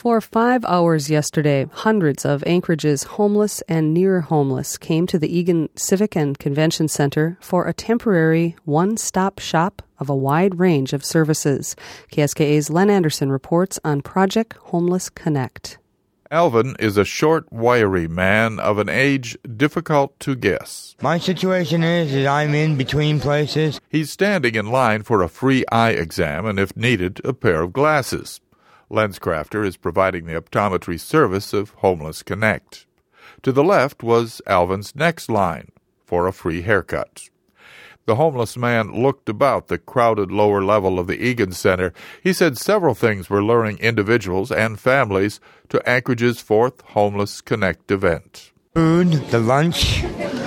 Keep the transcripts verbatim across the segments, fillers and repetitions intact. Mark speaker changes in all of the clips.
Speaker 1: For five hours yesterday, hundreds of Anchorage's homeless and near homeless came to the Eagan Civic and Convention Center for a temporary one-stop shop of a wide range of services. K S K A's Len Anderson reports on Project Homeless Connect.
Speaker 2: Alvin is a short, wiry man of an age difficult to guess.
Speaker 3: My situation is that I'm in between places.
Speaker 2: He's standing in line for a free eye exam and, if needed, a pair of glasses. LensCrafter is providing the optometry service of Homeless Connect. To the left was Alvin's next line, for a free haircut. The homeless man looked about the crowded lower level of the Eagan Center. He said several things were luring individuals and families to Anchorage's fourth Homeless Connect event.
Speaker 3: Food, the lunch,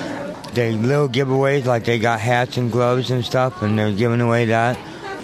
Speaker 3: the little giveaways, like they got hats and gloves and stuff, and they're giving away that.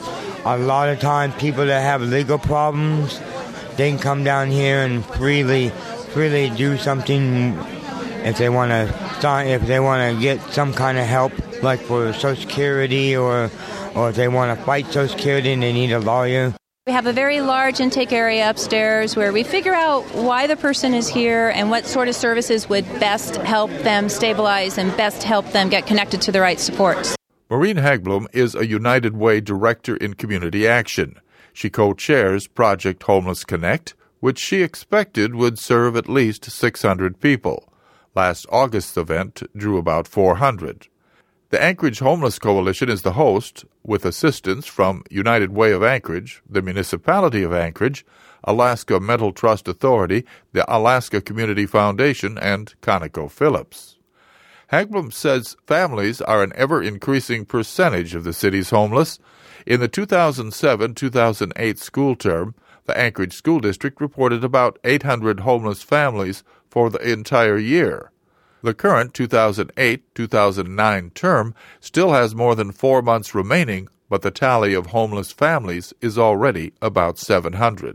Speaker 3: A lot of times, people that have legal problems, they can come down here and freely, freely do something if they want to. If they want to get some kind of help, like for Social Security, or, or if they want to fight Social Security and they need a lawyer.
Speaker 4: We have a very large intake area upstairs where we figure out why the person is here and what sort of services would best help them stabilize and best help them get connected to the right supports.
Speaker 2: Maureen Hagblum is a United Way Director in Community Action. She co-chairs Project Homeless Connect, which she expected would serve at least six hundred people. Last August's event drew about four hundred. The Anchorage Homeless Coalition is the host, with assistance from United Way of Anchorage, the Municipality of Anchorage, Alaska Mental Trust Authority, the Alaska Community Foundation, and ConocoPhillips. Hagblum says families are an ever-increasing percentage of the city's homeless. In the two thousand seven two thousand eight school term, the Anchorage School District reported about eight hundred homeless families for the entire year. The current two thousand eight two thousand nine term still has more than four months remaining, but the tally of homeless families is already about seven hundred.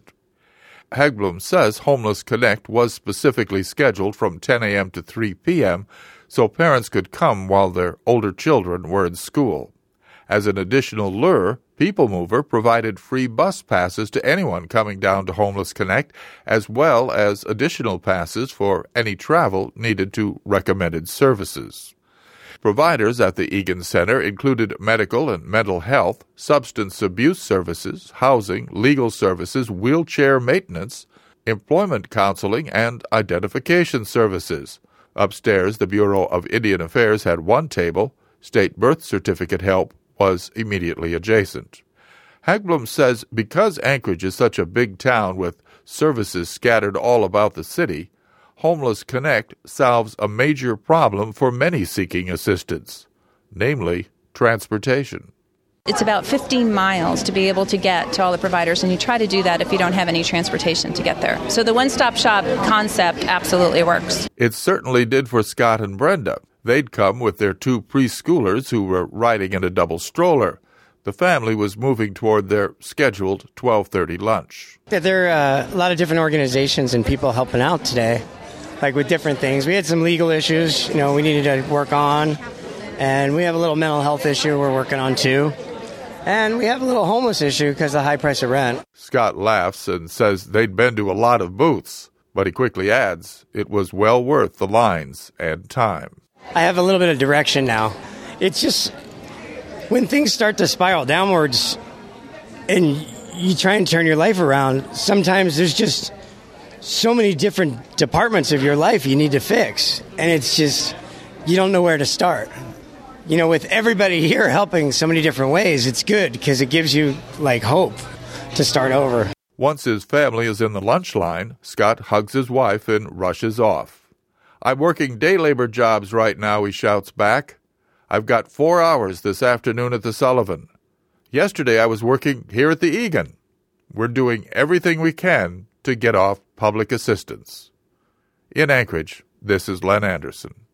Speaker 2: Hagblum says Homeless Connect was specifically scheduled from ten a.m. to three p.m., so parents could come while their older children were in school. As an additional lure, People Mover provided free bus passes to anyone coming down to Homeless Connect, as well as additional passes for any travel needed to recommended services. Providers at the Eagan Center included medical and mental health, substance abuse services, housing, legal services, wheelchair maintenance, employment counseling, and identification services. Upstairs, the Bureau of Indian Affairs had one table. State birth certificate help was immediately adjacent. Hagblum says because Anchorage is such a big town with services scattered all about the city, Homeless Connect solves a major problem for many seeking assistance, namely transportation.
Speaker 4: It's about fifteen miles to be able to get to all the providers, and you try to do that if you don't have any transportation to get there. So the one-stop shop concept absolutely works.
Speaker 2: It certainly did for Scott and Brenda. They'd come with their two preschoolers who were riding in a double stroller. The family was moving toward their scheduled twelve thirty lunch.
Speaker 5: There are uh, a lot of different organizations and people helping out today, like with different things. We had some legal issues, you know, we needed to work on, and we have a little mental health issue we're working on too. And we have a little homeless issue because of the high price of rent.
Speaker 2: Scott laughs and says they'd been to a lot of booths, but he quickly adds it was well worth the lines and time.
Speaker 5: I have a little bit of direction now. It's just when things start to spiral downwards and you try and turn your life around, sometimes there's just so many different departments of your life you need to fix. And it's just, you don't know where to start. You know, with everybody here helping so many different ways, it's good because it gives you, like, hope to start over.
Speaker 2: Once his family is in the lunch line, Scott hugs his wife and rushes off. I'm working day labor jobs right now, he shouts back. I've got four hours this afternoon at the Sullivan. Yesterday I was working here at the Eagan. We're doing everything we can to get off public assistance. In Anchorage, this is Len Anderson.